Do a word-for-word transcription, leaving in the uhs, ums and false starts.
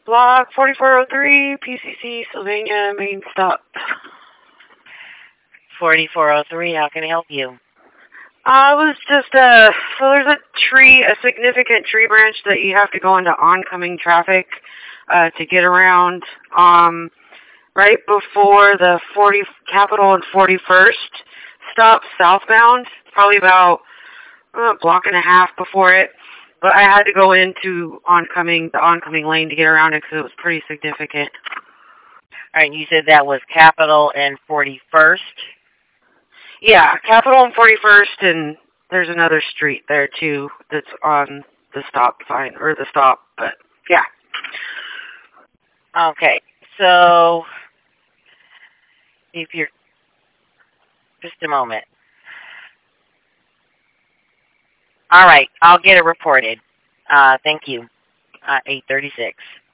Block forty-four oh three, P C C, Sylvania, main stop. forty-four oh three, how can I help you? I was just, uh, so there's a tree, a significant tree branch that you have to go into oncoming traffic, uh, to get around, um, right before the forty, Capitol and forty-first stop southbound, probably about uh, a block and a half before it. But I had to go into oncoming, the oncoming lane to get around it because it was pretty significant. All right, you said that was Capitol and forty-first? Yeah, Capitol and forty-first, and there's another street there, too, that's on the stop sign, or the stop, but, yeah. Okay, so, if you're, just a moment. All right, I'll get it reported. Uh, thank you. Uh, eight thirty-six.